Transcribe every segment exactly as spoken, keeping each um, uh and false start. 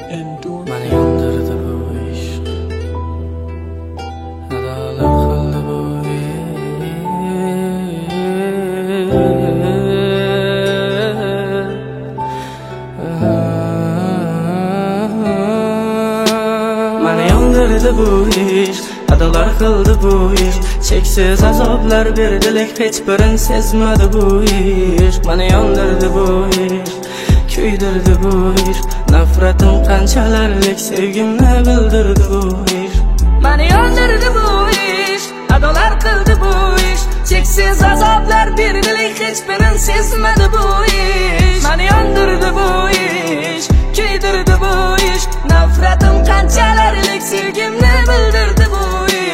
Mani yondirdi bu ishq, adolar qildi bu Mani yondirdi bu ishq, adolar qildi bu ishq. Cheksiz azoblar berdilik, hech birin sezmadi bu ishq. Mani yondirdi bu ishq, kuydirdi bu ishq. Nafratim qanchalarlik sevgimni bildirdi bu ishq. Mani yondirdi bu ishq, adolar qildi bu ishq. Cheksiz azoblar berdilik, hech birin sezmadi bu ishq. Mani yondirdi bu ishq, kuydirdi bu ishq. Nafratim qanchalarlik sevgimni bildirdi bu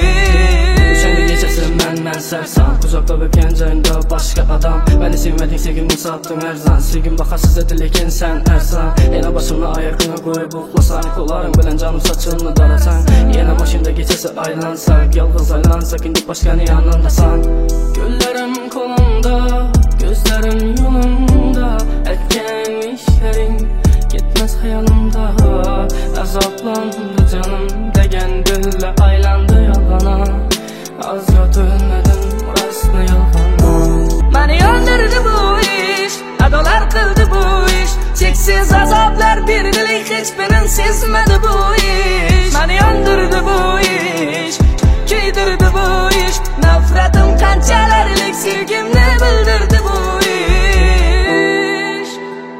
sarson uzoqda bo'lgan joyingda boshqa odam. Meni sevmading, sevgimni sotding arzon. Sevgim bahasiz edi lekin sen arzon. Yana boshimni oyog'ingga qo'yib uxlasang, qo'llaring bilan jonim sochimni dolasang. Yana boshimda kechasi aylansak, yolg'iz aylansak, endi boshqani yonimdasan. Gullarim qo'limda, ko'zlarim yo'limda, aytgan ishlaring ketmas xayolimda. Azoblandi jonim degan gullar aylandi yolg'ona. Azga to'lmadim rostni yolg'on. Mani yondirdi bu ishq, adolar qildi bu ishq. Cheksiz azoblar berdilik, hech birin sezmadi bu ishq. Mani yondirdi bu ishq, kuydirdi bu ishq. Nafratim qanchalarlik sevgimni bildirdi bu ishq.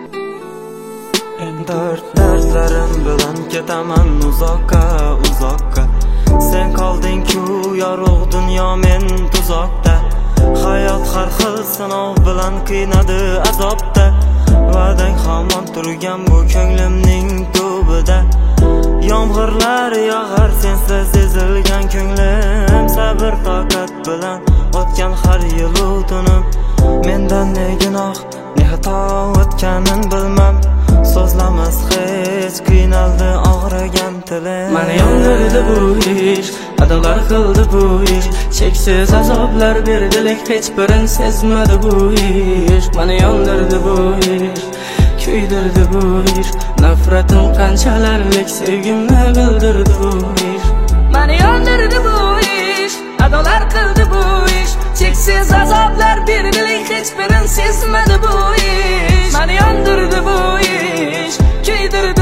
Dard dardlarim bilan ketaman uzoqqa, uzoqqa. Sen qolding-ku yorug' dunyo, men tuzoqda. Hayot har xil sinov bilan qiynadi azobda. Va'dang hamon turgan bu ko'nglimning tubida. Yomg'irlar yog'ar sensiz ezilgan ko'nglim. Sabr toqat bilan o'tgan har yil u tunim. Mendan ne gunoh, ne xato o'tganin bilmam. So'zlamas hech qiynaldi og'rigan tilim. Mani yondirdi bu ishq, adolar qildi bu ishq. Cheksiz azoblar berdilik, hech birin sezmadi bu ishq. Mani yondirdi bu ishq, kuydirdi bu ishq. Nafratim qanchalarlik sevgimni bildirdi bu ishq. Mani yondirdi bu ishq, adolar qildi bu ishq. Cheksiz azoblar berdilik, hech birin sezmadi bu ishq. Mani yondirdi bu ishq, kuydirdi